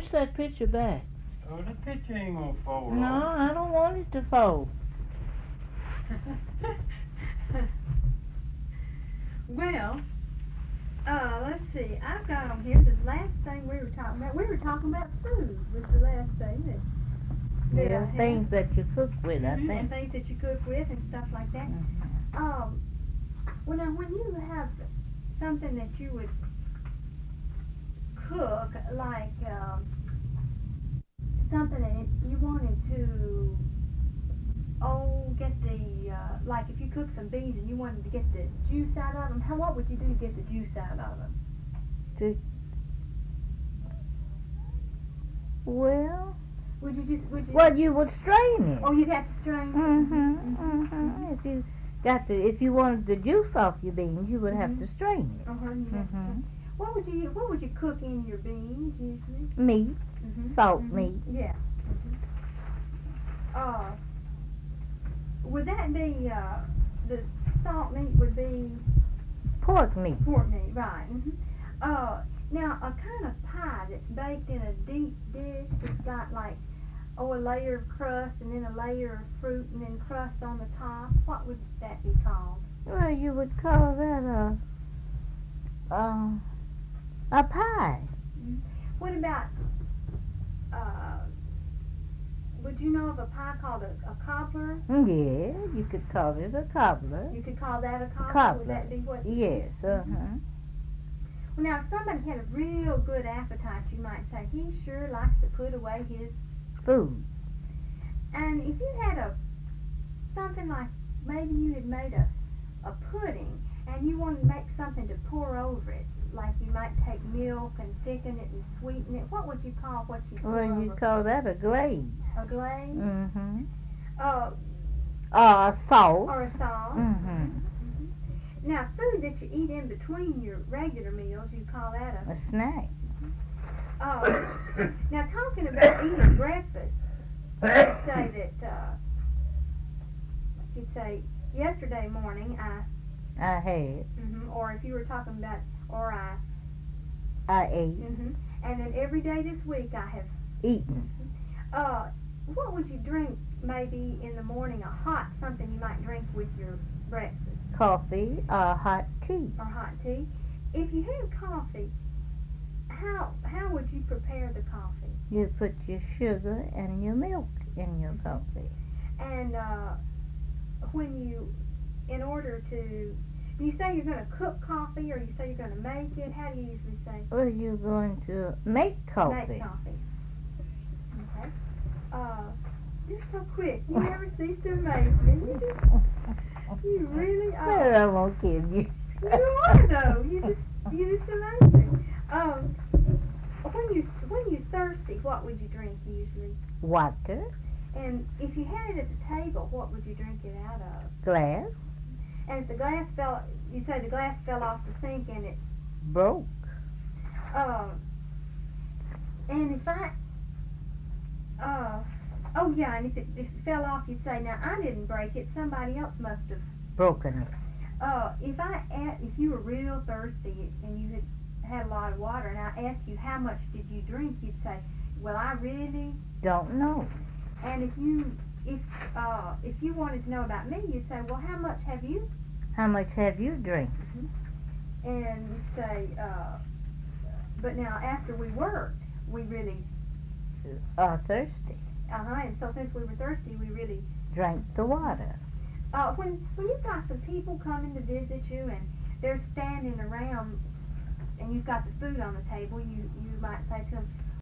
push that picture back. Oh, the picture ain't gonna fold No, off. I don't want it to fold. Well, let's see. I've got on here the last thing we were talking about. We were talking about food was the last thing that Yeah, I had. things that you cook with, I Mhm, think. and things that you cook with and stuff like that. Well, now when you have something that you would cook, like something that you wanted to, get the like if you cook some beans and you wanted to get the juice out of them, what would you do to get the juice out of them? Well, Would you you would strain it. Oh, you'd have to strain it. If you wanted the juice off your beans, you would have to strain it. You have to strain. What would you cook in your beans usually? Meat, salt meat. Yeah. Would that be the salt meat would be Pork meat. pork meat, right? Now a kind of pie that's baked in a deep dish that's got like a layer of crust and then a layer of fruit and then crust on the top. What would that be called? Well, you would call that a pie. What about would you know of a pie called a cobbler? Yeah, you could call it a cobbler. You could call that a cobbler? Cobbler. Would that be what? Yes, Well, now, if somebody had a real good appetite, you might say, he sure likes to put away his food. And if you had something like, maybe you had made a pudding, and you wanted to make something to pour over it, like you might take milk and thicken it and sweeten it, what would you call what you pour over? Well, you call that a glaze. A glaze? A sauce. Or a sauce. Now, food that you eat in between your regular meals, you call that a snack. Now, talking about eating breakfast, you'd say, yesterday morning I had. Or if you were talking about, or I ate. And then every day this week I have eaten. What would you drink maybe in the morning, something you might drink with your breakfast? Coffee or hot tea. Or hot tea. If you had coffee, how would you prepare the coffee? You put your sugar and your milk in your coffee. And in order to, do you say you're going to cook coffee or you say you're going to make it? How do you usually say? Well, you're going to make coffee. Make coffee. Okay. You're so quick. You never cease to amaze me. You really are. Well, I won't kid you. You are though. You just amaze me. When you're thirsty, what would you drink usually? Water. And if you had it at the table, what would you drink it out of? Glass. And if the glass you'd say the glass fell off the sink and it broke. And if and if it fell off, you'd say, now I didn't break it, somebody else must have broken it. If you were real thirsty and you had a lot of water, and I asked you how much did you drink, you'd say, well, I really don't know. And if you wanted to know about me, you'd say, well, how much have you drank? And you'd say, but now after we worked, we really thirsty. And so since we were thirsty, we really drank the water. When you've got some people coming to visit you and they're standing around and you've got the food on the table, you might say to them,